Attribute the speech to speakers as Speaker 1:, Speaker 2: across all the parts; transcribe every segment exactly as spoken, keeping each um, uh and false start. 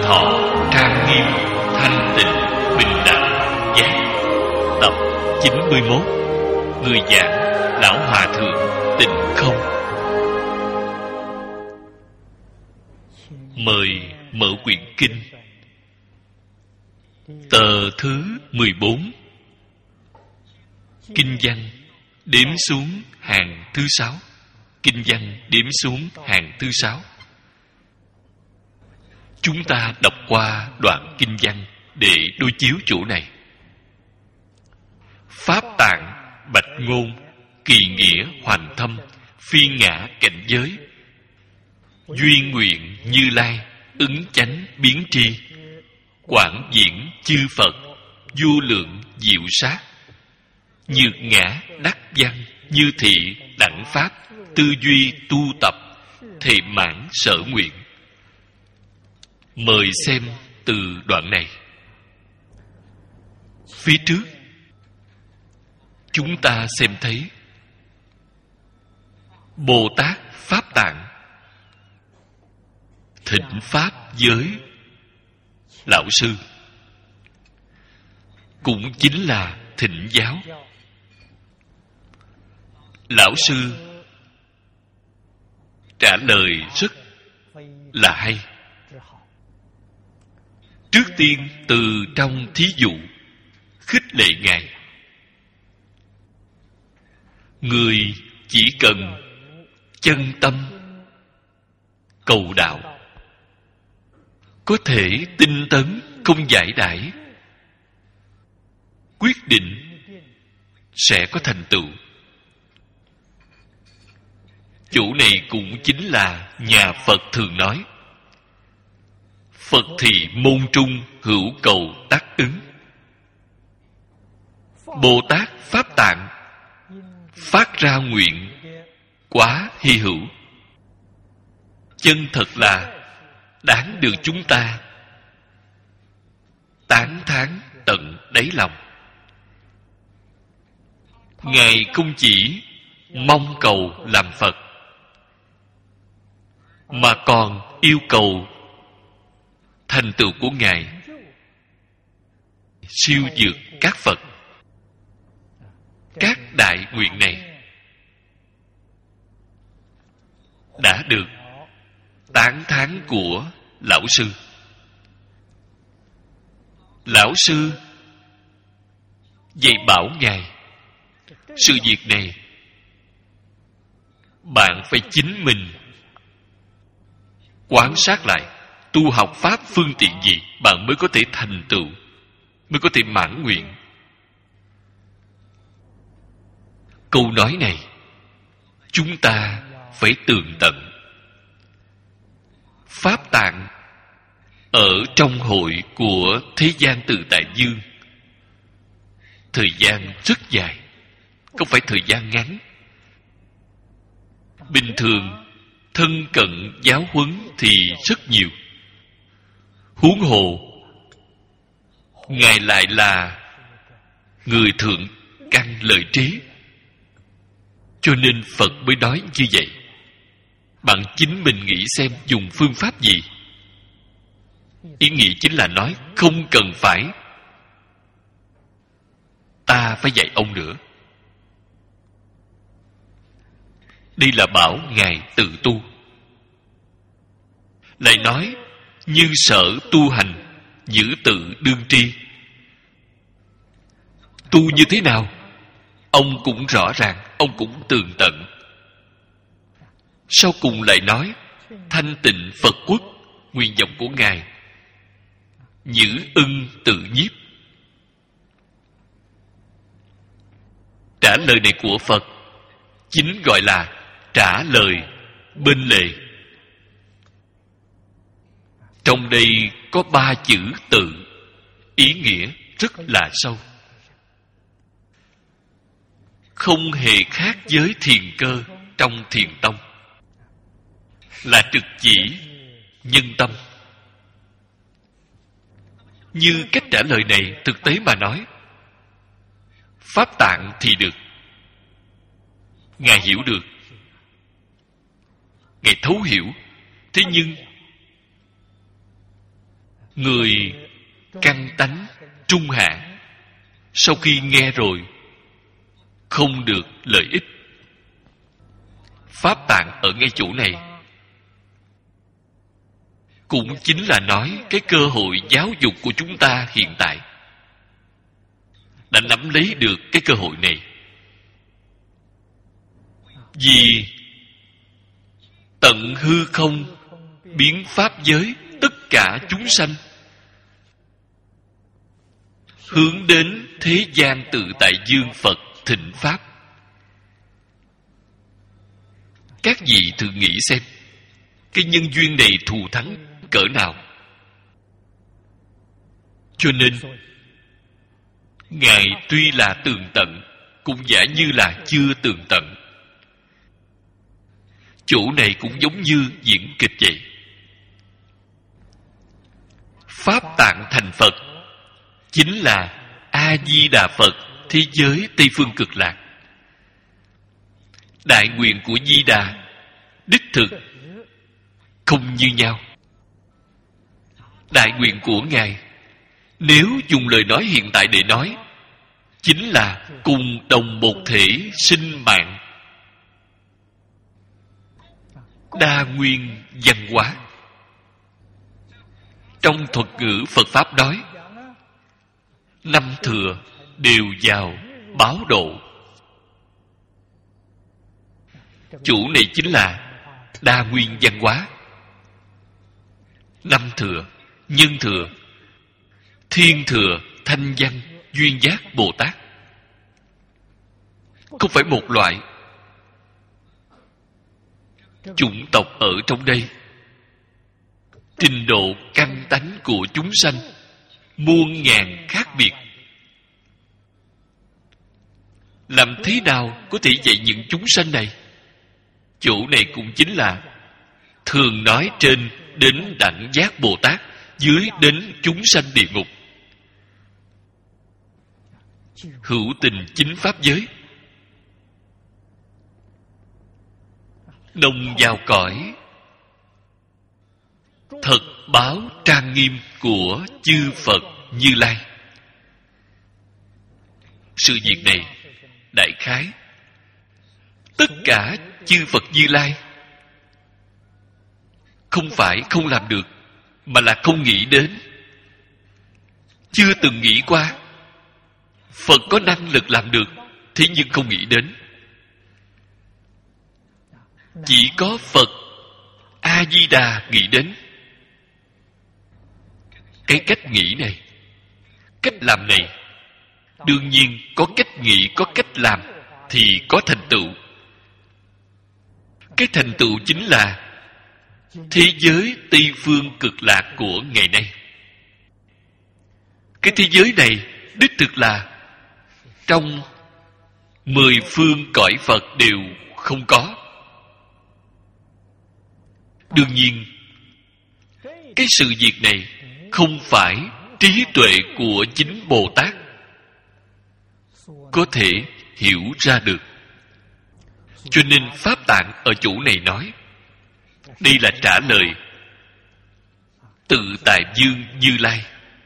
Speaker 1: thọ trang nghiêm, thanh tịnh, bình đẳng, giác. Tập chín mươi mốt. Người giảng Lão Hòa Thượng Tịnh Không. Mời mở quyển kinh. Tờ thứ mười bốn. Kinh văn đếm xuống hàng thứ sáu. Kinh văn đếm xuống hàng thứ sáu. Chúng ta đọc qua đoạn kinh văn để đối chiếu chỗ này. Pháp tạng bạch ngôn, kỳ nghĩa hoành thâm, phi ngã cảnh giới, duyên nguyện Như Lai, ứng chánh biến tri, quảng diễn chư Phật, vô lượng diệu sát, nhược ngã đắc văn, như thị đẳng pháp, tư duy tu tập, thệ mãn sở nguyện. Mời xem từ đoạn này. Phía trước chúng ta xem thấy Bồ Tát Pháp Tạng thỉnh pháp với lão sư, cũng chính là thỉnh giáo. Lão sư trả lời rất là hay. Trước tiên từ trong thí dụ khích lệ ngài. Người chỉ cần chân tâm cầu đạo, có thể tinh tấn không giải đãi, quyết định sẽ có thành tựu. Chỗ này cũng chính là nhà Phật thường nói: Phật thì môn trung hữu cầu đắc ứng. Bồ Tát Pháp Tạng phát ra nguyện quá hy hữu, chân thật là đáng được chúng ta tán thán tận đáy lòng. Ngài không chỉ mong cầu làm Phật, mà còn yêu cầu thành tựu của Ngài siêu vượt các Phật. Các đại nguyện này đã được tán thán của lão sư. Lão sư dạy bảo Ngài, sự việc này bạn phải chính mình quan sát lại, tu học pháp phương tiện gì bạn mới có thể thành tựu, mới có thể mãn nguyện. Câu nói này chúng ta phải tường tận. Pháp Tạng ở trong hội của thế gian Tự Tại Dương thời gian rất dài, không phải thời gian ngắn. Bình thường thân cận giáo huấn thì rất nhiều, huống hồ Ngài lại là người thượng căn lợi trí, cho nên Phật mới nói như vậy. Bạn chính mình nghĩ xem dùng phương pháp gì. Ý nghĩa chính là nói không cần phải ta phải dạy ông nữa. Đây là bảo Ngài tự tu. Lại nói như sở tu hành, giữ tự đương tri. Tu như thế nào ông cũng rõ ràng, ông cũng tường tận. Sau cùng lại nói thanh tịnh Phật quốc, nguyện vọng của Ngài giữ ưng tự nhiếp. Trả lời này của Phật chính gọi là trả lời bên lề. Trong đây có ba chữ tự, ý nghĩa rất là sâu, không hề khác với thiền cơ trong thiền tông, là trực chỉ nhân tâm. Như cách trả lời này thực tế mà nói, Pháp Tạng thì được, Ngài hiểu được, Ngài thấu hiểu. Thế nhưng người căn tánh trung hạ, sau khi nghe rồi không được lợi ích. Pháp tạng ở ngay chỗ này cũng chính là nói cái cơ hội giáo dục của chúng ta hiện tại đã nắm lấy được cái cơ hội này. Vì tận hư không biến pháp giới tất cả chúng sanh hướng đến thế gian tự tại dương Phật thịnh pháp. Các vị thử nghĩ xem, cái nhân duyên này thù thắng cỡ nào. Cho nên Ngài tuy là tường tận, cũng giả như là chưa tường tận. Chỗ này cũng giống như diễn kịch vậy. Pháp tạng thành Phật chính là A-di-đà Phật thế giới Tây Phương Cực Lạc. Đại nguyện của Di Đà đích thực không như nhau. Đại nguyện của Ngài, nếu dùng lời nói hiện tại để nói, chính là cùng đồng một thể sinh mạng, đa nguyên văn hóa. Trong thuật ngữ Phật Pháp nói, năm thừa đều vào báo độ. Chủ này chính là đa nguyên văn hóa. Năm thừa, nhân thừa, thiên thừa, thanh văn, duyên giác Bồ Tát. Không phải một loại. Chủng tộc ở trong đây, trình độ căn tánh của chúng sanh muôn ngàn khác biệt. Làm thế nào có thể dạy những chúng sanh này? Chỗ này cũng chính là thường nói trên đến đẳng giác Bồ Tát, dưới đến chúng sanh địa ngục. Hữu tình chính pháp giới, đồng vào cõi thật báo trang nghiêm của chư Phật Như Lai. Sự việc này đại khái tất cả chư Phật Như Lai không phải không làm được, mà là không nghĩ đến, chưa từng nghĩ qua. Phật có năng lực làm được, thế nhưng không nghĩ đến. Chỉ có Phật A-di-đà nghĩ đến. Cái cách nghĩ này, cách làm này, đương nhiên có cách nghĩ, có cách làm thì có thành tựu. Cái thành tựu chính là thế giới Tây Phương Cực Lạc của ngày nay. Cái thế giới này đích thực là trong mười phương cõi Phật đều không có. Đương nhiên, cái sự việc này không phải trí tuệ của chính Bồ Tát có thể hiểu ra được. Cho nên Pháp Tạng ở chỗ này nói, đây là trả lời tự tại dương Như Lai.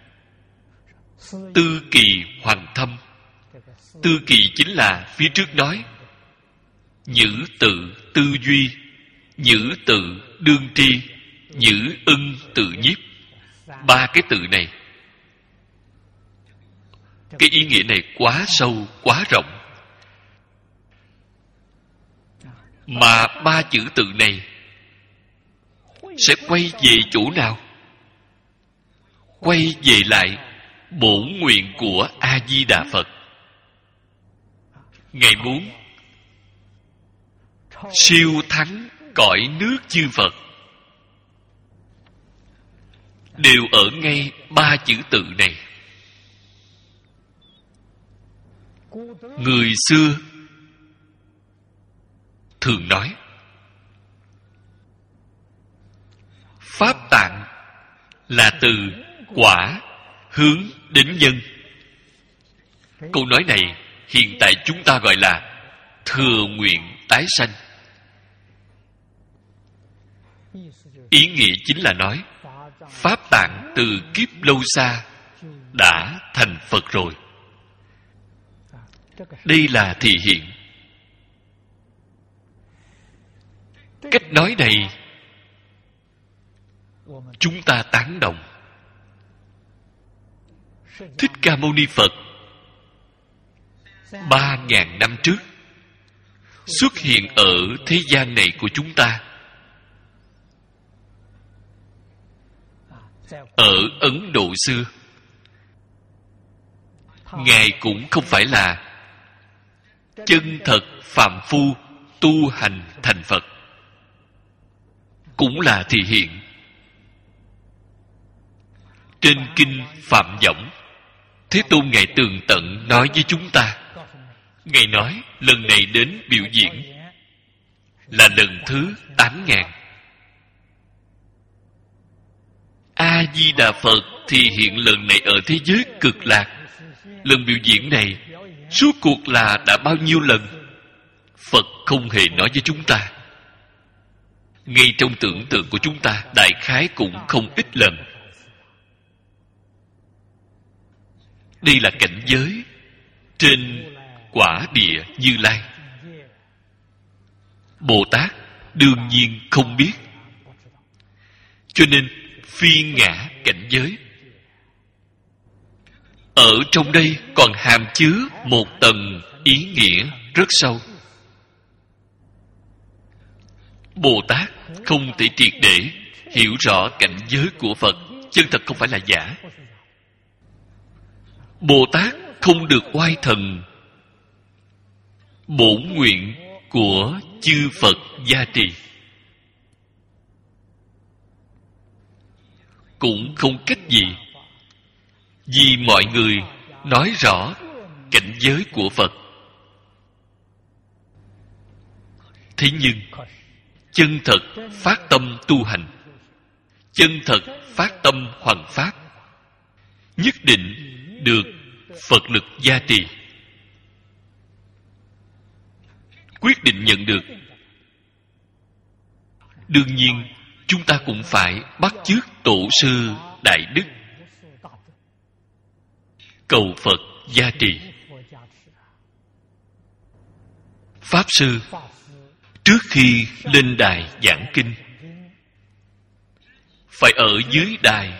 Speaker 1: Tư kỳ hoàng thâm. Tư kỳ chính là phía trước nói nhữ tự tư duy, nhữ tự đương tri, nhữ ưng tự nhiếp. Ba cái tự này, cái ý nghĩa này quá sâu, quá rộng. Mà ba chữ tự này sẽ quay về chỗ nào? Quay về lại bổn nguyện của A-di-đà Phật. Ngài muốn siêu thắng cõi nước chư Phật, đều ở ngay ba chữ tự này. Người xưa thường nói Pháp Tạng là từ quả hướng đến nhân. Câu nói này hiện tại chúng ta gọi là thừa nguyện tái sanh. Ý nghĩa chính là nói Pháp Tạng từ kiếp lâu xa đã thành Phật rồi. Đây là thị hiện. Cách nói này chúng ta tán đồng. Thích Ca Mâu Ni Phật ba ngàn năm trước xuất hiện ở thế gian này của chúng ta. Ở Ấn Độ xưa, Ngài cũng không phải là chân thật phàm phu tu hành thành Phật, cũng là thị hiện. Trên kinh Phạm Võng, Thế Tôn Ngài tường tận nói với chúng ta. Ngài nói lần này đến biểu diễn là lần thứ tám ngàn. A-di-đà Phật thì hiện lần này ở thế giới cực lạc. Lần biểu diễn này suốt cuộc là đã bao nhiêu lần? Phật không hề nói với chúng ta. Ngay trong tưởng tượng của chúng ta, đại khái cũng không ít lần. Đây là cảnh giới trên quả địa Như Lai. Bồ Tát đương nhiên không biết, cho nên phi ngã cảnh giới. Ở trong đây còn hàm chứa một tầng ý nghĩa rất sâu. Bồ Tát không thể triệt để hiểu rõ cảnh giới của Phật. Chân thật không phải là giả. Bồ Tát không được oai thần bổn nguyện của chư Phật gia trì, cũng không cách gì, vì mọi người nói rõ cảnh giới của Phật. Thế nhưng chân thật phát tâm tu hành, chân thật phát tâm hoằng pháp, nhất định được Phật lực gia trì, quyết định nhận được. Đương nhiên chúng ta cũng phải bắt chước tổ sư đại đức, cầu Phật gia trì. Pháp sư trước khi lên đài giảng kinh phải ở dưới đài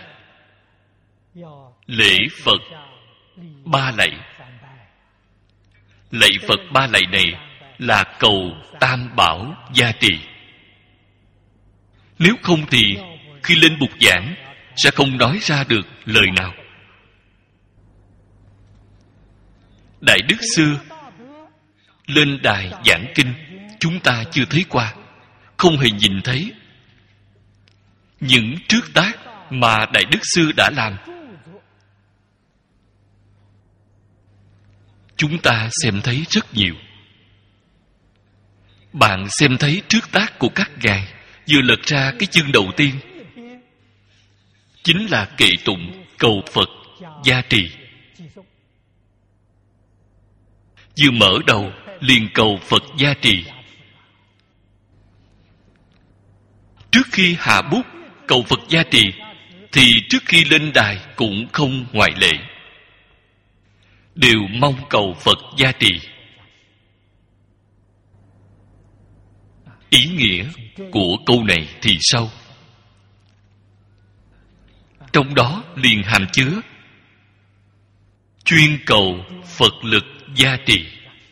Speaker 1: lễ Phật ba lạy. Lạy Phật ba lạy này là cầu Tam Bảo gia trì. Nếu không thì khi lên bục giảng sẽ không nói ra được lời nào. Đại đức xưa lên đài giảng kinh, chúng ta chưa thấy qua, không hề nhìn thấy những trước tác mà đại đức xưa đã làm. Chúng ta xem thấy rất nhiều. Bạn xem thấy trước tác của các ngài, vừa lật ra cái chương đầu tiên chính là kệ tụng cầu Phật gia trì. Vừa mở đầu liền cầu Phật gia trì. Trước khi hạ bút cầu Phật gia trì thì trước khi lên đài cũng không ngoại lệ, đều mong cầu Phật gia trì. Ý nghĩa của câu này thì sâu. Trong đó liền hàm chứa chuyên cầu Phật lực gia trì.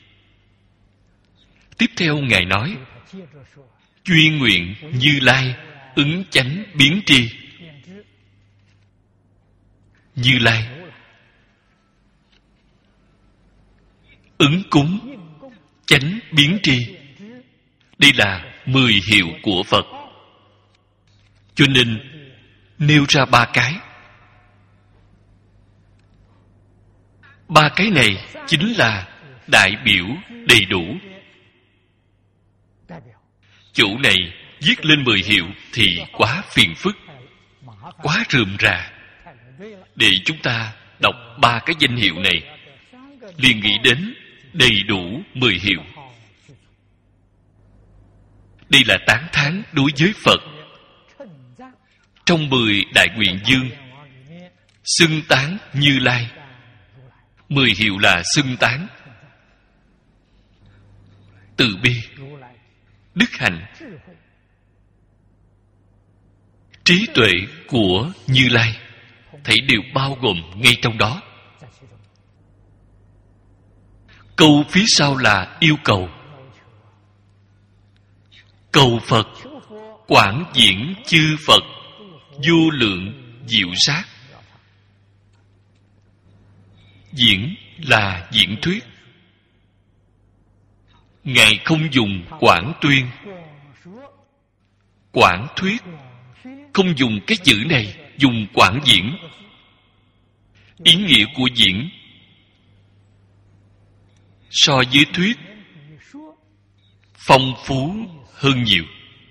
Speaker 1: Tiếp theo Ngài nói, chuyên nguyện Như Lai ứng chánh biến tri. Như Lai ứng cúng chánh biến tri. Đây là mười hiệu của Phật. Cho nên nêu ra ba cái. Ba cái này chính là đại biểu đầy đủ. Chỗ này viết lên mười hiệu thì quá phiền phức, quá rườm rà. Để chúng ta đọc ba cái danh hiệu này liền nghĩ đến đầy đủ mười hiệu. Đây là tán thán đối với Phật. trong mười đại nguyện dương xưng tán Như Lai. Mười hiệu là xưng tán từ bi, đức hạnh, trí tuệ của Như Lai, thảy đều bao gồm ngay trong đó. Câu phía sau là yêu cầu. Cầu Phật quảng diễn chư Phật vô lượng diệu sát. Diễn là diễn thuyết. Ngài không dùng quảng tuyên, quảng thuyết, không dùng cái chữ này, dùng quảng diễn. Ý nghĩa của diễn so với thuyết phong phú hơn nhiều.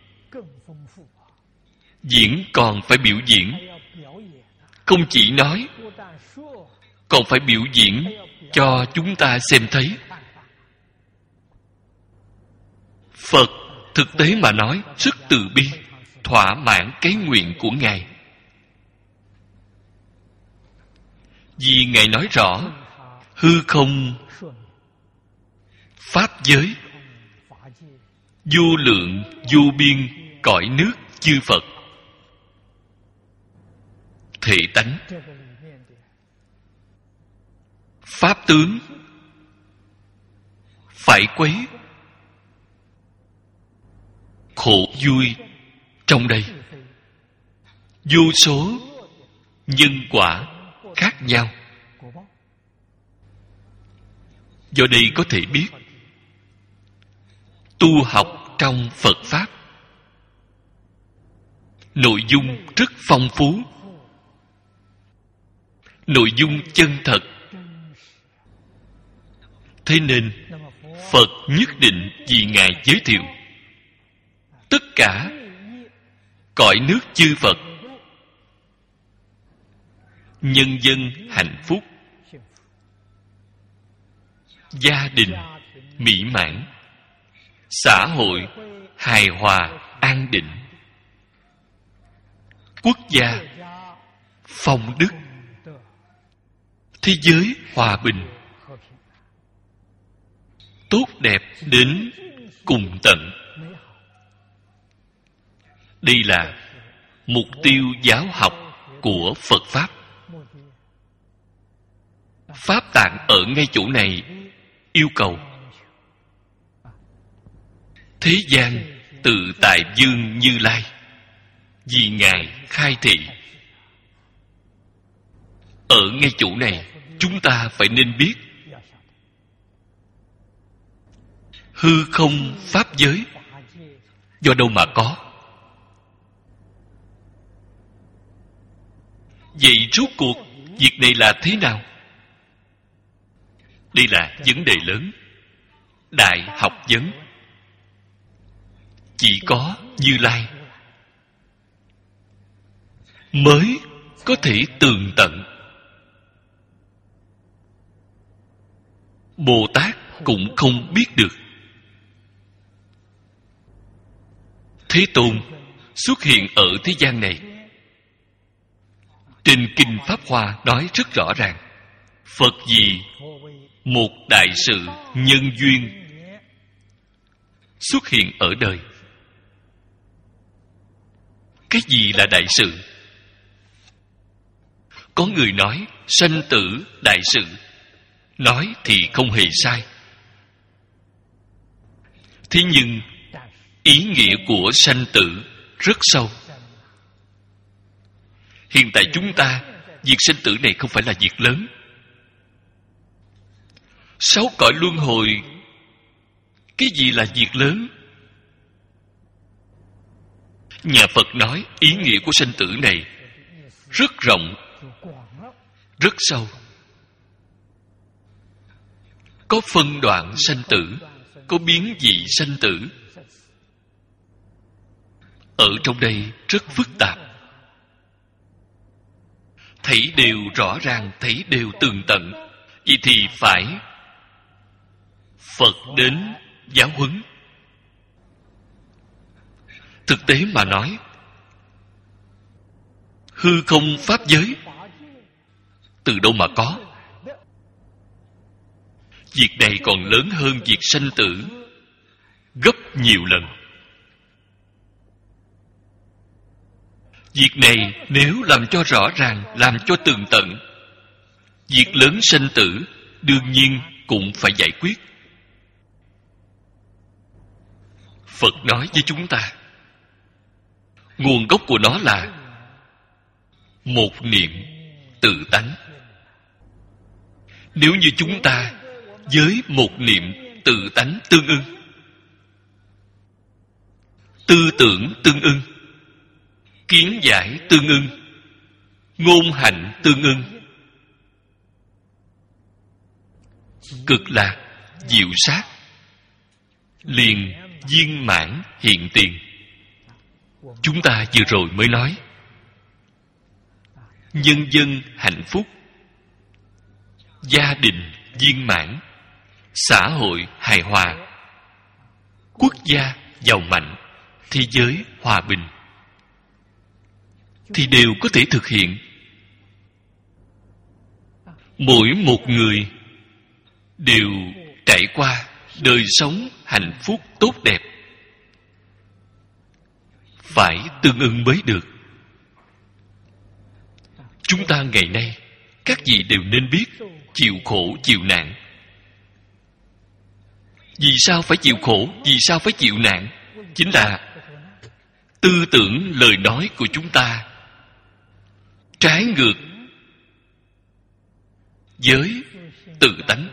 Speaker 1: Diễn còn phải biểu diễn, không chỉ nói, còn phải biểu diễn cho chúng ta xem thấy. Phật thực tế mà nói rất từ bi, thỏa mãn cái nguyện của Ngài. Vì Ngài nói rõ hư không pháp giới, vô lượng vô biên cõi nước chư Phật, thể tánh, pháp tướng phải quấy, khổ vui trong đây, vô số nhân quả khác nhau. Do đây có thể biết tu học trong Phật Pháp nội dung rất phong phú, nội dung chân thật. Thế nên Phật nhất định vì Ngài giới thiệu tất cả cõi nước chư Phật nhân dân hạnh phúc, gia đình mỹ mãn, xã hội hài hòa an định, quốc gia phong đức, thế giới hòa bình, tốt đẹp đến cùng tận. Đây là mục tiêu giáo học của Phật Pháp. Pháp tạng ở ngay chỗ này yêu cầu thế gian tự tại dương Như Lai, vì Ngài khai thị. Ở ngay chỗ này chúng ta phải nên biết hư không pháp giới do đâu mà có. Vậy rốt cuộc việc này là thế nào? Đây là vấn đề lớn, đại học vấn. Chỉ có Như Lai mới có thể tường tận. Bồ Tát cũng không biết được. Thế Tôn xuất hiện ở thế gian này. Trên Kinh Pháp Hoa nói rất rõ ràng, Phật vì một đại sự nhân duyên xuất hiện ở đời. Cái gì là đại sự? Có người nói sanh tử đại sự, nói thì không hề sai. Thế nhưng ý nghĩa của sanh tử rất sâu. Hiện tại chúng ta, việc sanh tử này không phải là việc lớn. Sáu cõi luân hồi, cái gì là việc lớn? Nhà Phật nói ý nghĩa của sanh tử này rất rộng, rất sâu. Có phân đoạn sanh tử, có biến dị sanh tử. Ở trong đây rất phức tạp. Thấy đều rõ ràng, thấy đều tường tận. Vậy thì phải Phật đến giáo huấn. Thực tế mà nói, hư không pháp giới từ đâu mà có? Việc này còn lớn hơn việc sanh tử gấp nhiều lần. Việc này nếu làm cho rõ ràng, làm cho tường tận, việc lớn sanh tử đương nhiên cũng phải giải quyết. Phật nói với chúng ta, nguồn gốc của nó là một niệm tự tánh. Nếu như chúng ta với một niệm tự tánh tương ưng, tư tưởng tương ưng, kiến giải tương ưng, ngôn hạnh tương ưng, cực lạc diệu sát liền viên mãn hiện tiền. Chúng ta vừa rồi mới nói nhân dân hạnh phúc, gia đình viên mãn, xã hội hài hòa, quốc gia giàu mạnh, thế giới hòa bình, thì đều có thể thực hiện. Mỗi một người đều trải qua đời sống hạnh phúc tốt đẹp, phải tương ưng mới được. Chúng ta ngày nay các vị đều nên biết chịu khổ chịu nạn. Vì sao phải chịu khổ? Vì sao phải chịu nạn? Chính là tư tưởng lời nói của chúng ta trái ngược với tự tánh.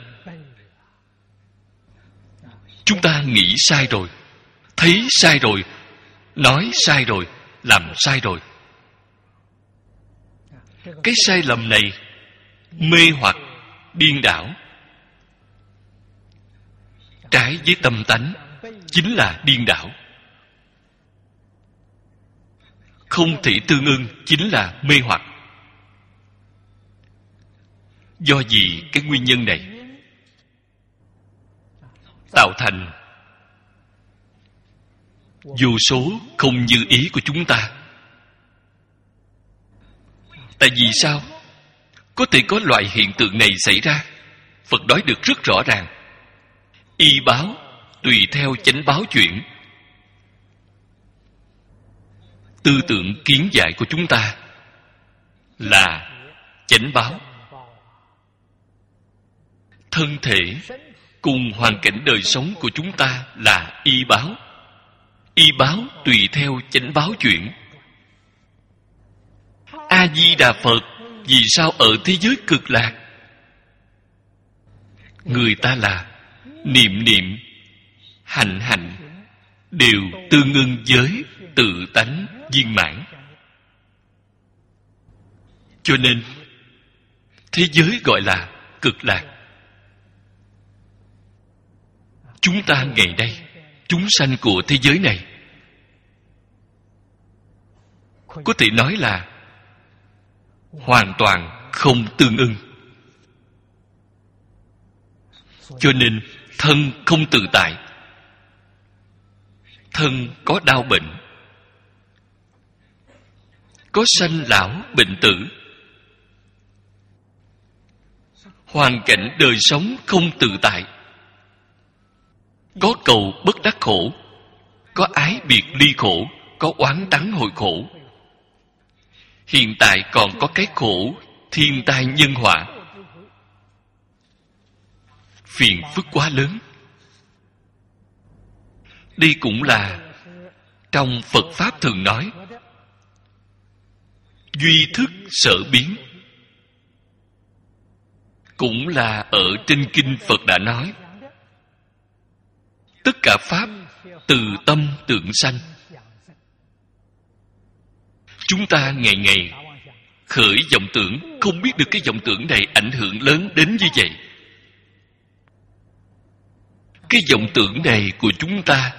Speaker 1: Chúng ta nghĩ sai rồi, thấy sai rồi, nói sai rồi, làm sai rồi. Cái sai lầm này mê hoặc, điên đảo, trái với tâm tánh, chính là điên đảo. Không thể tương ưng chính là mê hoặc. Do gì cái nguyên nhân này tạo thành vô số không như ý của chúng ta. Tại vì sao có thể có loại hiện tượng này xảy ra? Phật nói được rất rõ ràng. Y báo tùy theo chánh báo chuyển. Tư tưởng kiến giải của chúng ta là chánh báo. Thân thể cùng hoàn cảnh đời sống của chúng ta là y báo. Y báo tùy theo chánh báo chuyển. A Di Đà Phật vì sao ở thế giới cực lạc người ta là niệm niệm, hành hành đều tương ưng với tự tánh viên mãn? Cho nên thế giới gọi là cực lạc. Chúng ta ngày nay, chúng sanh của thế giới này, có thể nói là hoàn toàn không tương ưng. Cho nên thân không tự tại, thân có đau bệnh, có sanh lão bệnh tử, hoàn cảnh đời sống không tự tại, có cầu bất đắc khổ, có ái biệt ly khổ, có oán đắng hội khổ. Hiện tại còn có cái khổ thiên tai nhân họa, phiền phức quá lớn. Đây cũng là trong Phật Pháp thường nói duy thức sở biến. Cũng là ở trên kinh Phật đã nói tất cả Pháp từ tâm tưởng sanh. Chúng ta ngày ngày khởi vọng tưởng, không biết được cái vọng tưởng này ảnh hưởng lớn đến như vậy. Cái vọng tưởng này của chúng ta,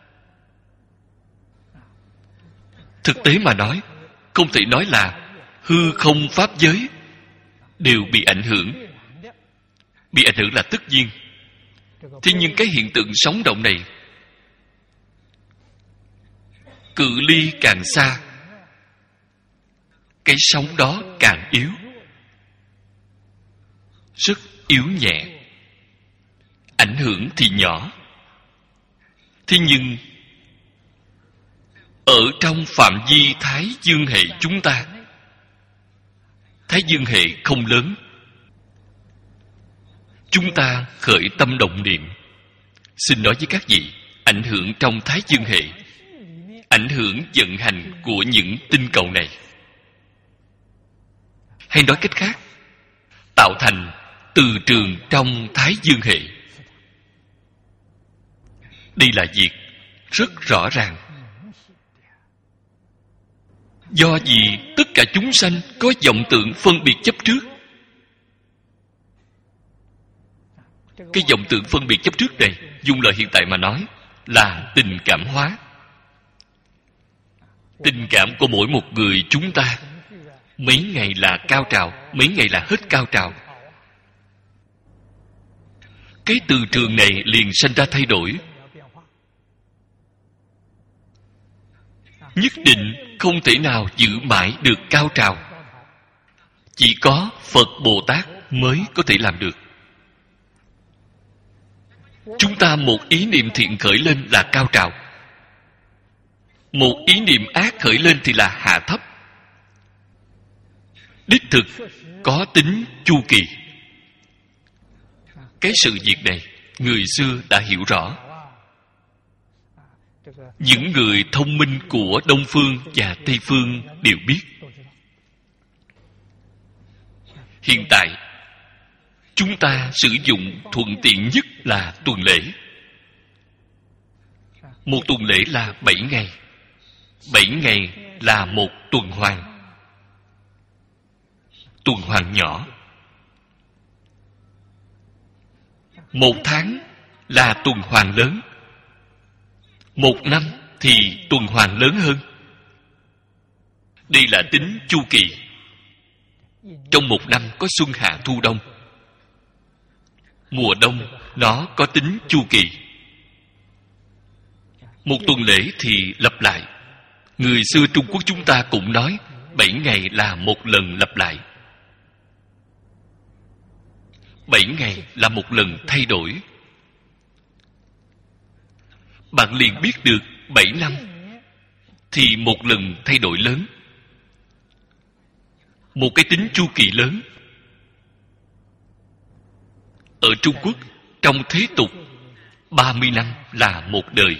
Speaker 1: thực tế mà nói, không thể nói là hư không pháp giới đều bị ảnh hưởng. Bị ảnh hưởng là tất nhiên. Thế nhưng cái hiện tượng sống động này, cự ly càng xa, cái sóng đó càng yếu, rất yếu nhẹ, ảnh hưởng thì nhỏ. Thế nhưng ở trong phạm vi Thái Dương hệ chúng ta, Thái Dương hệ không lớn, chúng ta khởi tâm động niệm, xin nói với các vị, ảnh hưởng trong Thái Dương hệ, ảnh hưởng vận hành của những tinh cầu này. Hay nói cách khác, tạo thành từ trường trong Thái Dương hệ. Đây là việc rất rõ ràng. Do gì tất cả chúng sanh có vọng tưởng phân biệt chấp trước. Cái vọng tưởng phân biệt chấp trước này, dùng lời hiện tại mà nói, là tình cảm hóa. Tình cảm của mỗi một người chúng ta, mấy ngày là cao trào, mấy ngày là hết cao trào. Cái từ trường này liền sanh ra thay đổi. Nhất định không thể nào giữ mãi được cao trào. Chỉ có Phật Bồ Tát mới có thể làm được. Chúng ta một ý niệm thiện khởi lên là cao trào, một ý niệm ác khởi lên thì là hạ thấp. Đích thực có tính chu kỳ. Cái sự việc này người xưa đã hiểu rõ. Những người thông minh của Đông Phương và Tây Phương đều biết. Hiện tại chúng ta sử dụng thuận tiện nhất là tuần lễ. Một tuần lễ là bảy ngày. Bảy ngày là một tuần hoàn. Tuần hoàn nhỏ. Một tháng là tuần hoàn lớn. Một năm thì tuần hoàn lớn hơn. Đây là tính chu kỳ. Trong một năm có xuân hạ thu đông. Mùa đông nó có tính chu kỳ. Một tuần lễ thì lặp lại. Người xưa Trung Quốc chúng ta cũng nói bảy ngày là một lần lặp lại. Bảy ngày là một lần thay đổi. Bạn liền biết được bảy năm thì một lần thay đổi lớn. Một cái tính chu kỳ lớn. Ở Trung Quốc, trong thế tục, ba mươi năm là một đời.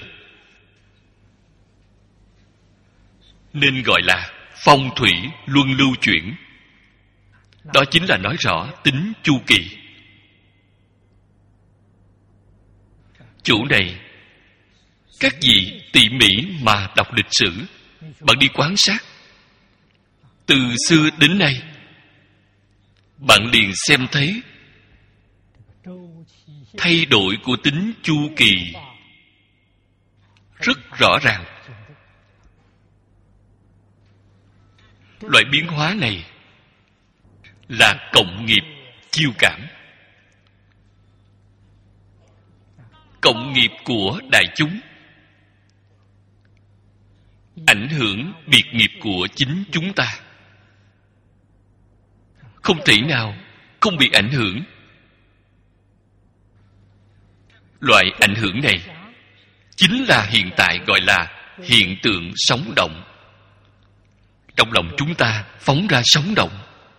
Speaker 1: Nên gọi là phong thủy luân lưu chuyển. Đó chính là nói rõ tính chu kỳ. Chỗ này, các vị tỉ mỉ mà đọc lịch sử, bạn đi quan sát. Từ xưa đến nay, bạn liền xem thấy thay đổi của tính chu kỳ rất rõ ràng. Loại biến hóa này là cộng nghiệp chiêu cảm. Cộng nghiệp của đại chúng ảnh hưởng biệt nghiệp của chính chúng ta. Không thể nào không bị ảnh hưởng. Loại ảnh hưởng này chính là hiện tại gọi là hiện tượng sống động. Trong lòng chúng ta phóng ra sống động.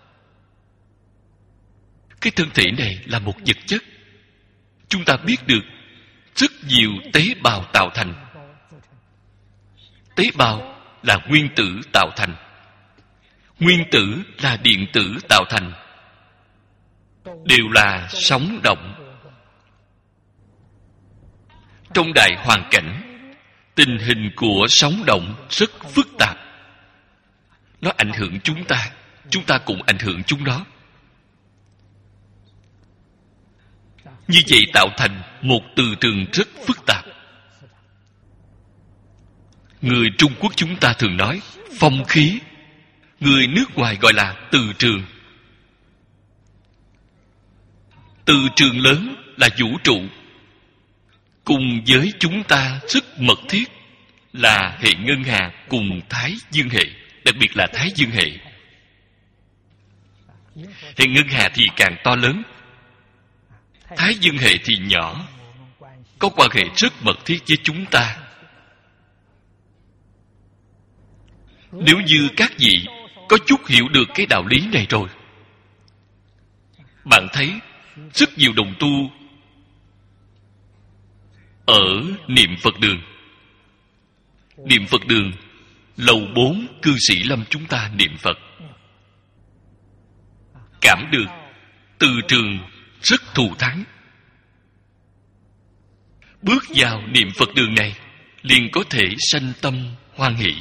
Speaker 1: Cái thân thể này là một vật chất. Chúng ta biết được rất nhiều tế bào tạo thành. Tế bào là nguyên tử tạo thành. Nguyên tử là điện tử tạo thành. Đều là sống động. Trong đại hoàn cảnh, tình hình của sống động rất phức tạp. Nó ảnh hưởng chúng ta, chúng ta cũng ảnh hưởng chúng nó. Như vậy tạo thành một từ trường rất phức tạp. Người Trung Quốc chúng ta thường nói phong khí. Người nước ngoài gọi là từ trường. Từ trường lớn là vũ trụ. Cùng với chúng ta rất mật thiết là hệ ngân hà cùng Thái Dương hệ, đặc biệt là Thái Dương hệ. Hệ ngân hà thì càng to lớn, Thái Dương hệ thì nhỏ, có quan hệ rất mật thiết với chúng ta. Nếu như các vị có chút hiểu được cái đạo lý này rồi, bạn thấy rất nhiều đồng tu ở niệm Phật đường, niệm Phật đường lầu bốn cư sĩ Lâm chúng ta niệm Phật, cảm được từ trường rất thù thắng. Bước vào niệm Phật đường này liền có thể sanh tâm hoan hỷ.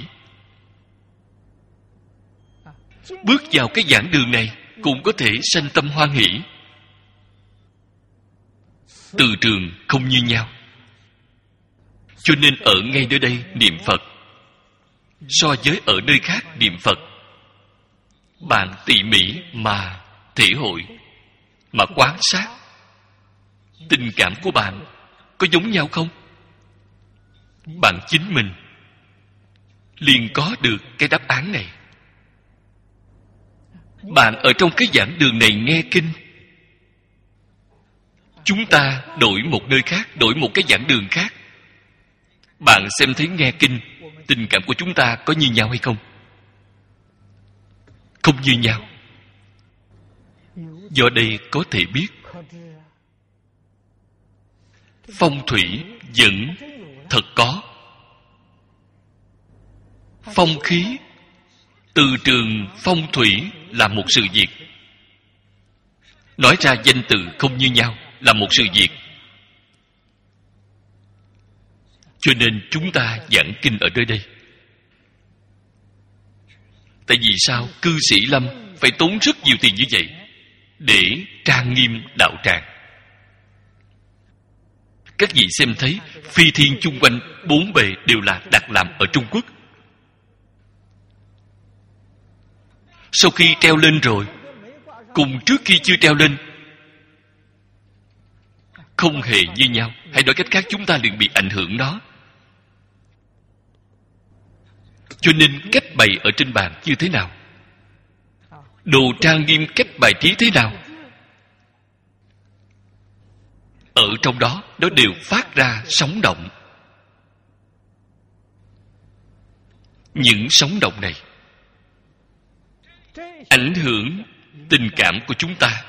Speaker 1: Bước vào cái giảng đường này cũng có thể sanh tâm hoan hỷ. Từ trường không như nhau, cho nên ở ngay nơi đây niệm Phật so với ở nơi khác niệm Phật, bạn tỉ mỉ mà thể hội, mà quan sát, tình cảm của bạn có giống nhau không? Bạn chính mình liền có được cái đáp án này. Bạn ở trong cái giảng đường này nghe kinh, chúng ta đổi một nơi khác, đổi một cái giảng đường khác, bạn xem thấy nghe kinh, tình cảm của chúng ta có như nhau hay không? Không như nhau. Do đây có thể biết phong thủy vẫn thật có. Phong khí, từ trường phong thủy là một sự việc. Nói ra danh từ không như nhau là một sự việc. Cho nên chúng ta giảng kinh ở nơi đây. Tại vì sao cư sĩ Lâm phải tốn rất nhiều tiền như vậy để trang nghiêm đạo tràng? Các vị xem thấy phi thiên chung quanh bốn bề đều là đặt làm ở Trung Quốc. Sau khi treo lên rồi, cùng trước khi chưa treo lên không hề như nhau. Hay nói cách khác, chúng ta liền bị ảnh hưởng đó. Cho nên cách bày ở trên bàn như thế nào, đồ trang nghiêm cách bài trí thế nào, ở trong đó nó đều phát ra sóng động. Những sóng động này ảnh hưởng tình cảm của chúng ta.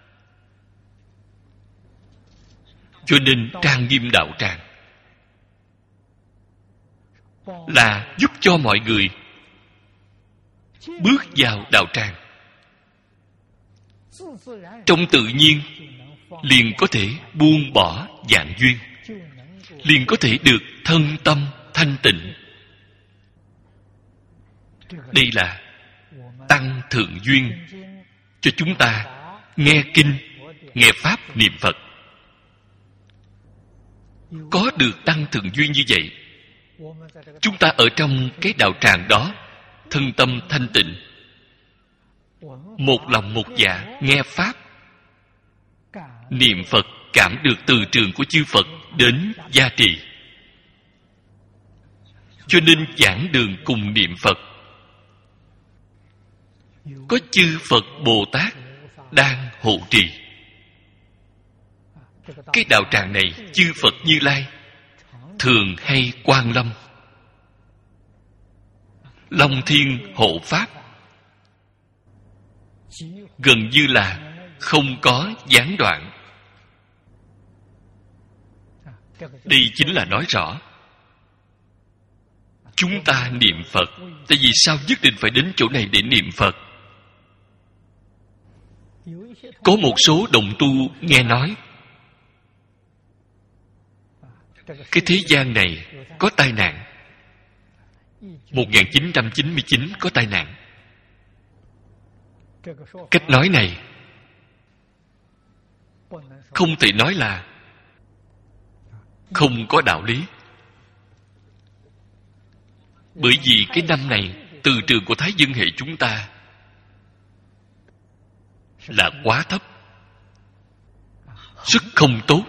Speaker 1: Cho nên trang nghiêm đạo tràng là giúp cho mọi người bước vào đạo tràng trong tự nhiên liền có thể buông bỏ dạng duyên, liền có thể được thân tâm thanh tịnh. Đây là tăng thượng duyên cho chúng ta nghe kinh, nghe pháp niệm Phật. Có được tăng thượng duyên như vậy, chúng ta ở trong cái đạo tràng đó thân tâm thanh tịnh, một lòng một dạ nghe pháp niệm Phật, cảm được từ trường của chư Phật đến gia trì. Cho nên giảng đường cùng niệm Phật, có chư Phật Bồ Tát đang hộ trì. Cái đạo tràng này chư Phật Như Lai thường hay Quan Lâm, Long Thiên hộ pháp, gần như là không có gián đoạn. Đây chính là nói rõ chúng ta niệm Phật. Tại vì sao nhất định phải đến chỗ này để niệm Phật? Có một số đồng tu nghe nói cái thế gian này có tai nạn. một nghìn chín trăm chín mươi chín có tai nạn. Cách nói này không thể nói là không có đạo lý. Bởi vì cái năm này từ trường của Thái Dương hệ chúng ta là quá thấp, rất không tốt,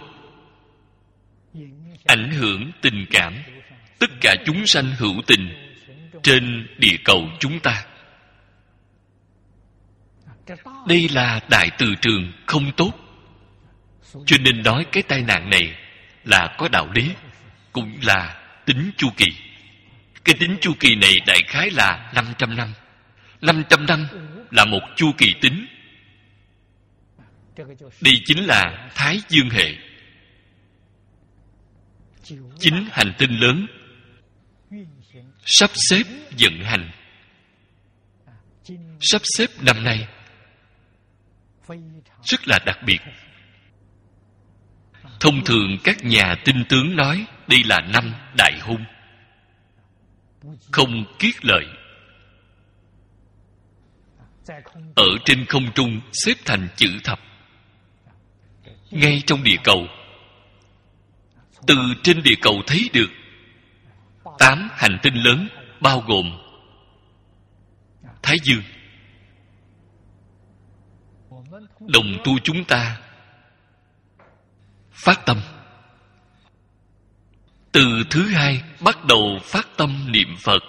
Speaker 1: ảnh hưởng tình cảm tất cả chúng sanh hữu tình trên địa cầu chúng ta. Đây là đại từ trường không tốt. Cho nên nói cái tai nạn này là có đạo lý, cũng là tính chu kỳ. Cái tính chu kỳ này đại khái là năm trăm năm. năm trăm năm là một chu kỳ tính. Đây chính là Thái Dương hệ. Chính hành tinh lớn sắp xếp vận hành. Sắp xếp năm nay rất là đặc biệt. Thông thường các nhà tinh tướng nói đây là năm đại hung, không kiết lợi. Ở trên không trung xếp thành chữ thập. Ngay trong địa cầu, từ trên địa cầu thấy được tám hành tinh lớn, bao gồm Thái Dương. Đồng tu chúng ta phát tâm, từ thứ hai bắt đầu phát tâm niệm Phật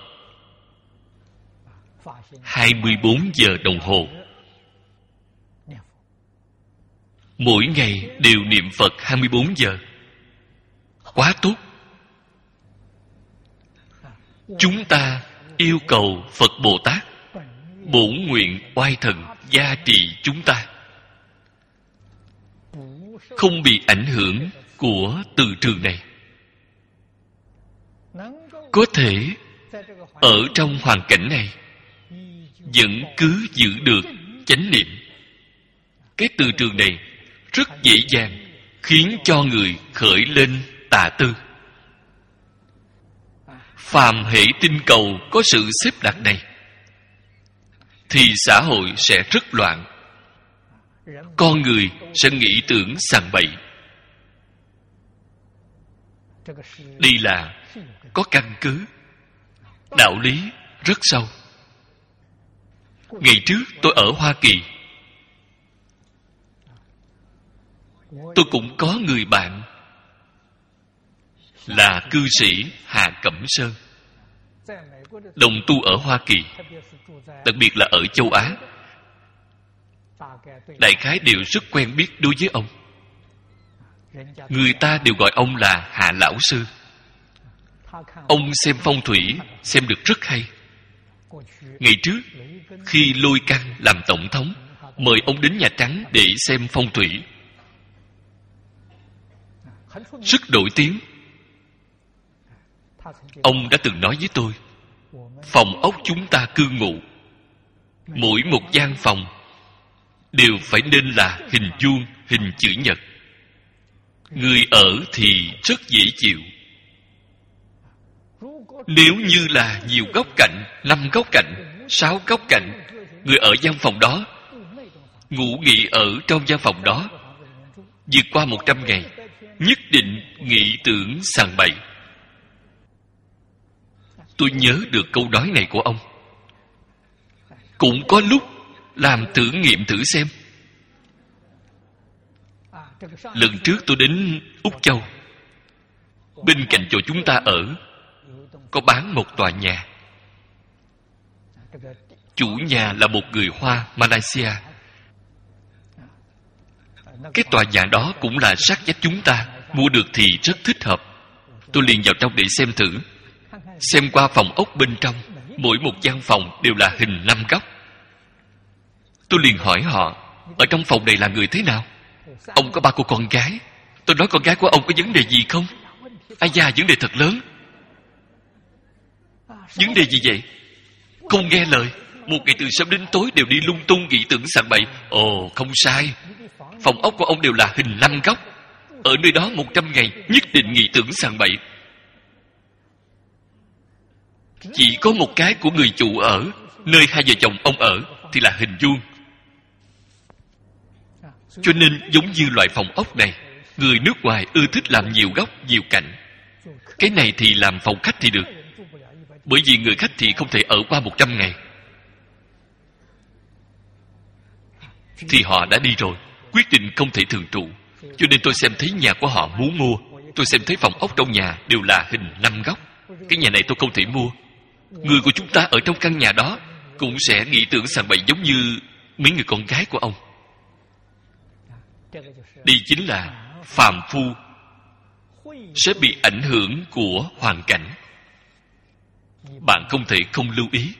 Speaker 1: hai mươi bốn giờ đồng hồ. Mỗi ngày đều niệm Phật hai mươi bốn giờ. Quá tốt. Chúng ta yêu cầu Phật Bồ Tát bổn nguyện oai thần gia trì chúng ta, không bị ảnh hưởng của từ trường này, có thể ở trong hoàn cảnh này vẫn cứ giữ được chánh niệm. Cái từ trường này rất dễ dàng khiến cho người khởi lên tà tư. Phàm hệ tinh cầu có sự xếp đặt này thì xã hội sẽ rất loạn. Con người sẽ nghĩ tưởng sằng bậy. Đây là có căn cứ, đạo lý rất sâu. Ngày trước tôi ở Hoa Kỳ, tôi cũng có người bạn là cư sĩ Hà Cẩm Sơn, đồng tu ở Hoa Kỳ, đặc biệt là ở châu Á. Đại khái đều rất quen biết đối với ông. Người ta đều gọi ông là Hà Lão Sư. Ông xem phong thủy xem được rất hay. Ngày trước khi Lôi Căn làm tổng thống, mời ông đến Nhà Trắng để xem phong thủy, rất nổi tiếng. Ông đã từng nói với tôi, phòng ốc chúng ta cư ngụ, mỗi một gian phòng đều phải nên là hình vuông, hình chữ nhật. Người ở thì rất dễ chịu. Nếu như là nhiều góc cạnh, năm góc cạnh, sáu góc cạnh, người ở gian phòng đó ngủ nghỉ ở trong gian phòng đó vượt qua một trăm ngày, nhất định nghĩ tưởng sằng bậy. Tôi nhớ được câu nói này của ông. Cũng có lúc làm thử nghiệm thử xem. Lần trước tôi đến Úc Châu, bên cạnh chỗ chúng ta ở có bán một tòa nhà. Chủ nhà là một người Hoa Malaysia. Cái tòa nhà đó cũng là sát vách chúng ta, mua được thì rất thích hợp. Tôi liền vào trong để xem thử. Xem qua phòng ốc bên trong, mỗi một gian phòng đều là hình năm góc. Tôi liền hỏi họ, ở trong phòng này là người thế nào? Ông có ba cô con gái. Tôi nói con gái của ông có vấn đề gì không? Ai da, vấn đề thật lớn. Vấn đề gì vậy? Không nghe lời, một ngày từ sớm đến tối đều đi lung tung nghĩ tưởng sằng bậy. Ồ, không sai. Phòng ốc của ông đều là hình năm góc. Ở nơi đó một trăm ngày nhất định nghĩ tưởng sằng bậy. Chỉ có một cái của người chủ ở, nơi hai vợ chồng ông ở thì là hình vuông. Cho nên giống như loại phòng ốc này, người nước ngoài ưa thích làm nhiều góc, nhiều cạnh. Cái này thì làm phòng khách thì được, bởi vì người khách thì không thể ở qua một trăm ngày. Thì họ đã đi rồi, quyết định không thể thường trụ. Cho nên tôi xem thấy nhà của họ muốn mua. Tôi xem thấy phòng ốc trong nhà đều là hình năm góc. Cái nhà này tôi không thể mua. Người của chúng ta ở trong căn nhà đó cũng sẽ nghĩ tưởng sằng bậy giống như mấy người con gái của ông. Đây chính là phàm phu sẽ bị ảnh hưởng của hoàn cảnh. Bạn không thể không lưu ý.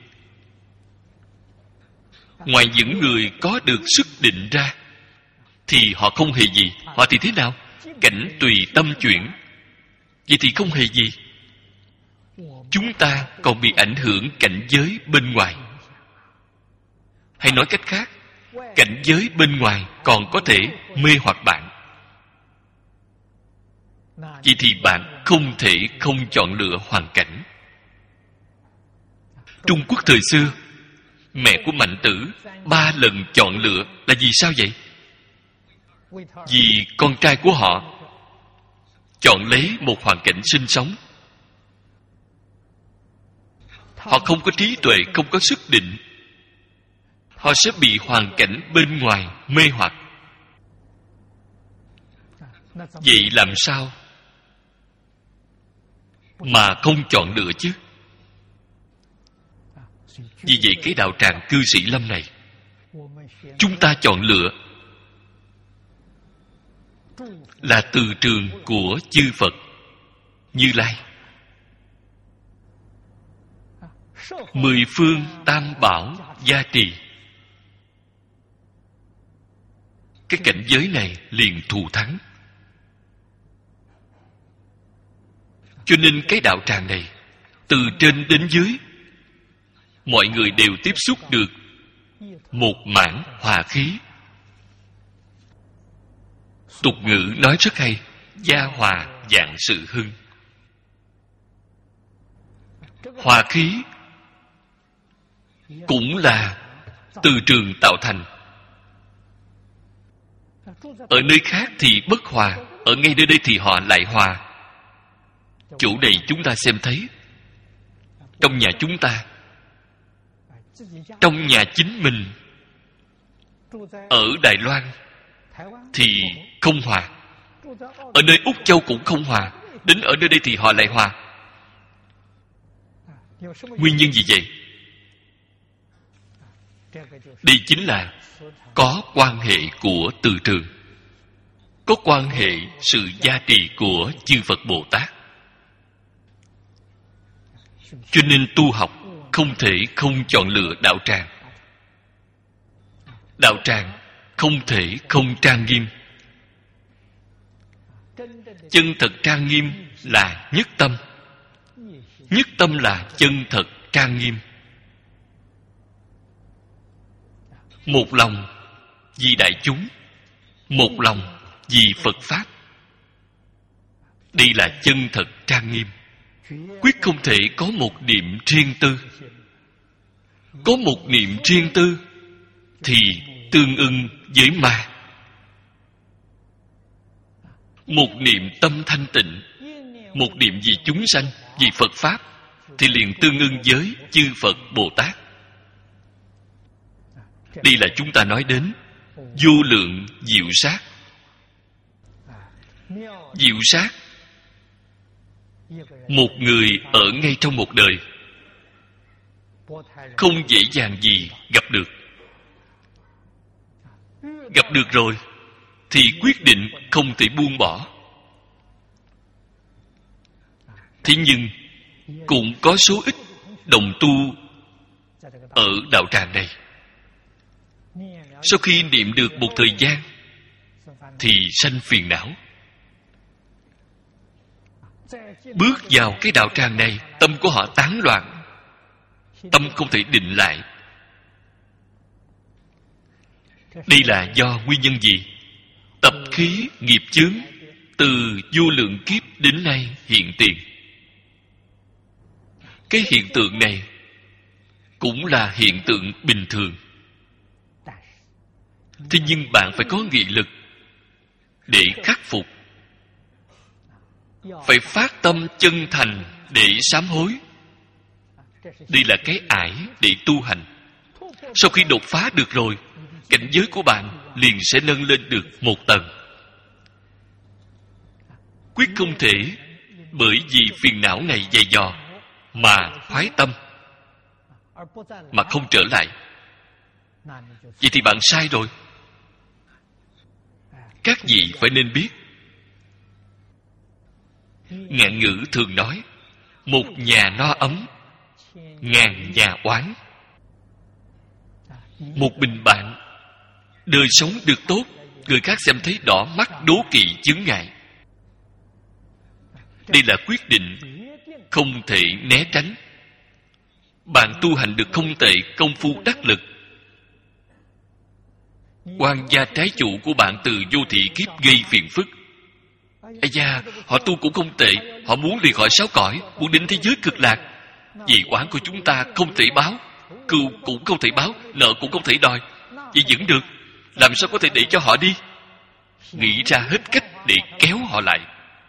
Speaker 1: Ngoài những người có được sức định ra thì họ không hề gì. Họ thì thế nào? Cảnh tùy tâm chuyển. Vậy thì không hề gì. Chúng ta còn bị ảnh hưởng cảnh giới bên ngoài. Hay nói cách khác, cảnh giới bên ngoài còn có thể mê hoặc bạn. Vậy thì bạn không thể không chọn lựa hoàn cảnh. Trung Quốc thời xưa, mẹ của Mạnh Tử ba lần chọn lựa là vì sao vậy? Vì con trai của họ chọn lấy một hoàn cảnh sinh sống. Họ không có trí tuệ, không có sức định. Họ sẽ bị hoàn cảnh bên ngoài mê hoặc. Vậy làm sao mà không chọn lựa chứ? Vì vậy cái đạo tràng cư sĩ Lâm này, chúng ta chọn lựa là từ trường của chư Phật Như Lai. Mười phương tam bảo gia trì. Cái cảnh giới này liền thù thắng. Cho nên cái đạo tràng này, từ trên đến dưới, mọi người đều tiếp xúc được một mảng hòa khí. Tục ngữ nói rất hay: gia hòa vạn sự hưng. Hòa khí cũng là từ trường tạo thành. Ở nơi khác thì bất hòa, ở ngay nơi đây thì họ lại hòa. Chỗ này chúng ta xem thấy. Trong nhà chúng ta, trong nhà chính mình, ở Đài Loan thì không hòa, ở nơi Úc Châu cũng không hòa, đến ở nơi đây thì họ lại hòa. Nguyên nhân gì vậy? Đây chính là có quan hệ của từ trường, có quan hệ sự gia trì của chư Phật Bồ Tát. Cho nên tu học không thể không chọn lựa đạo tràng. Đạo tràng không thể không trang nghiêm. Chân thật trang nghiêm là nhất tâm. Nhất tâm là chân thật trang nghiêm. Một lòng vì đại chúng, một lòng vì Phật Pháp. Đây là chân thật trang nghiêm. Quyết không thể có một niệm riêng tư. Có một niệm riêng tư thì tương ưng với ma. Một niệm tâm thanh tịnh, một niệm vì chúng sanh, vì Phật Pháp, thì liền tương ưng với chư Phật Bồ Tát. Đây là chúng ta nói đến vô lượng diệu sát. Diệu sát, một người ở ngay trong một đời không dễ dàng gì gặp được. Gặp được rồi thì quyết định không thể buông bỏ. Thế nhưng cũng có số ít đồng tu ở đạo tràng này, sau khi niệm được một thời gian thì sanh phiền não. Bước vào cái đạo tràng này, tâm của họ tán loạn, tâm không thể định lại. Đây là do nguyên nhân gì? Tập khí nghiệp chướng từ vô lượng kiếp đến nay hiện tiền. Cái hiện tượng này cũng là hiện tượng bình thường. Thế nhưng bạn phải có nghị lực để khắc phục. Phải phát tâm chân thành để sám hối. Đây là cái ải để tu hành. Sau khi đột phá được rồi, cảnh giới của bạn liền sẽ nâng lên được một tầng. Quyết không thể bởi vì phiền não này dày dò mà thoái tâm, mà không trở lại. Vậy thì bạn sai rồi. Các vị phải nên biết, ngạn ngữ thường nói, một nhà no ấm, ngàn nhà oán. Một mình bạn đời sống được tốt, người khác xem thấy đỏ mắt, đố kỵ, chướng ngại. Đây là quyết định không thể né tránh. Bạn tu hành được không tệ, công phu đắc lực. Quan gia trái chủ của bạn từ vô thị kiếp gây phiền phức. Ây da, họ tu cũng không tệ, họ muốn lìa khỏi sáu cõi, muốn đến thế giới cực lạc. Vì oán của chúng ta không thể báo, cừu cũng không thể báo, nợ cũng không thể đòi. Vậy vẫn được, làm sao có thể để cho họ đi? Nghĩ ra hết cách để kéo họ lại.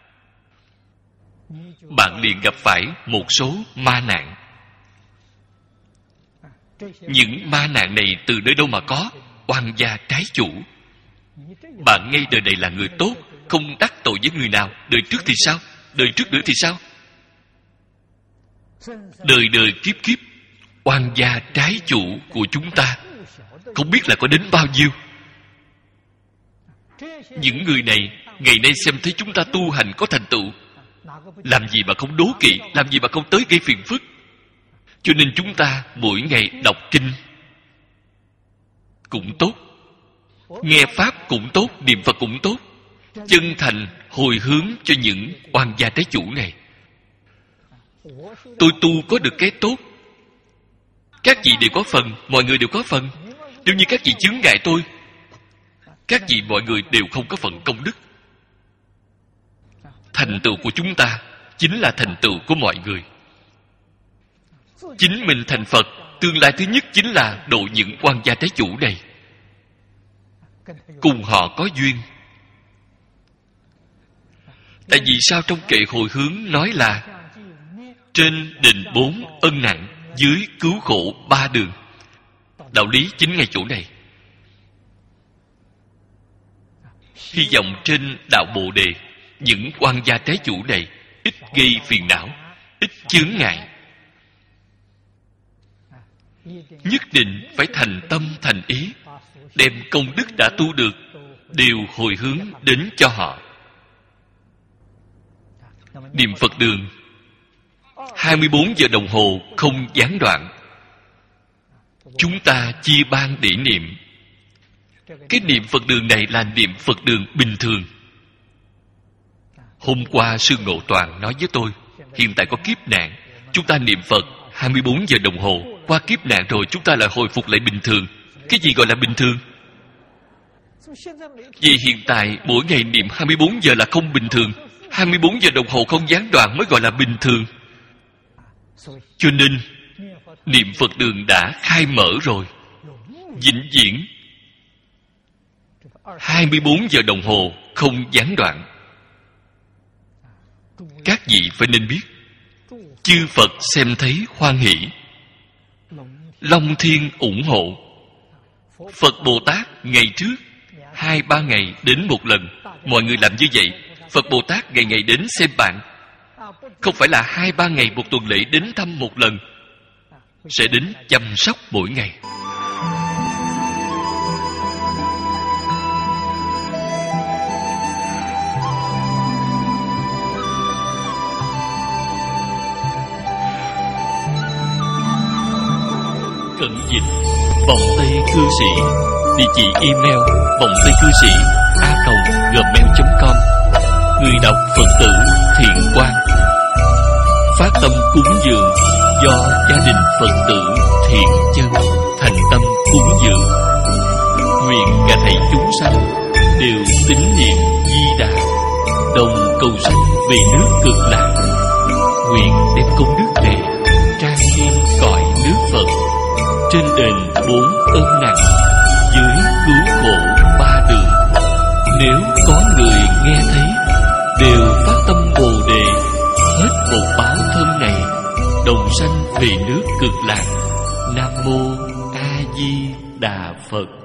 Speaker 1: Bạn liền gặp phải một số ma nạn. Những ma nạn này từ nơi đâu mà có? Oan gia trái chủ. Bạn ngay đời này là người tốt, không đắc tội với người nào. Đời trước thì sao? Đời trước nữa thì sao? Đời đời kiếp kiếp, oan gia trái chủ của chúng ta không biết là có đến bao nhiêu. Những người này ngày nay xem thấy chúng ta tu hành có thành tựu, làm gì mà không đố kỵ, làm gì mà không tới gây phiền phức. Cho nên chúng ta mỗi ngày đọc kinh cũng tốt, nghe pháp cũng tốt, niệm Phật cũng tốt, chân thành hồi hướng cho những oan gia trái chủ này. Tôi tu có được cái tốt, các vị đều có phần, mọi người đều có phần. Nếu như các vị chướng ngại tôi, các vị mọi người đều không có phần công đức. Thành tựu của chúng ta chính là thành tựu của mọi người. Chính mình thành Phật, tương lai thứ nhất chính là độ những oan gia trái chủ này. Cùng họ có duyên. Tại vì sao trong kệ hồi hướng nói là trên đền bốn ân nặng, dưới cứu khổ ba đường? Đạo lý chính ngay chỗ này. Hy vọng trên đạo Bồ Đề, những oan gia trái chủ này ít gây phiền não, ít chướng ngại. Nhất định phải thành tâm thành ý, đem công đức đã tu được đều hồi hướng đến cho họ. Niệm Phật đường hai mươi bốn giờ đồng hồ không gián đoạn. Chúng ta chia ban để niệm. Cái niệm Phật đường này là niệm Phật đường bình thường. Hôm qua Sư Ngộ Toàn nói với tôi, hiện tại có kiếp nạn, chúng ta niệm Phật hai mươi bốn giờ đồng hồ. Qua kiếp nạn rồi chúng ta lại hồi phục lại bình thường. Cái gì gọi là bình thường? Vì hiện tại mỗi ngày niệm hai mươi bốn giờ là không bình thường. hai mươi bốn giờ đồng hồ không gián đoạn mới gọi là bình thường. Cho nên niệm Phật đường đã khai mở rồi, vĩnh viễn hai mươi bốn giờ đồng hồ không gián đoạn. Các vị phải nên biết, chư Phật xem thấy hoan hỷ, Long Thiên ủng hộ. Phật Bồ Tát ngày trước hai ba ngày đến một lần. Mọi người làm như vậy. Phật Bồ Tát ngày ngày đến xem bạn. Không phải là hai ba ngày một tuần lễ đến thăm một lần, sẽ đến chăm sóc mỗi ngày. Cận dịch vòng Tây Cư Sĩ. Địa chỉ email vòng Tây Cư Sĩ a còng gmail chấm com. Người đọc Phật tử Thiện Quang. Phát tâm cúng dường do gia đình Phật tử Thiện Chân thành tâm cúng dường. Nguyện cả thảy chúng sanh đều tín niệm Di Đà, đồng cầu sanh về nước Cực Lạc. Nguyện đem công đức này trang nghiêm cõi nước Phật, trên đền bốn ơn nặng, dưới cứu khổ ba đường. Nếu có người nghe thấy đều phát tâm Bồ Đề, hết một báo thân này, đồng sanh về nước Cực Lạc. Nam mô A Di Đà Phật.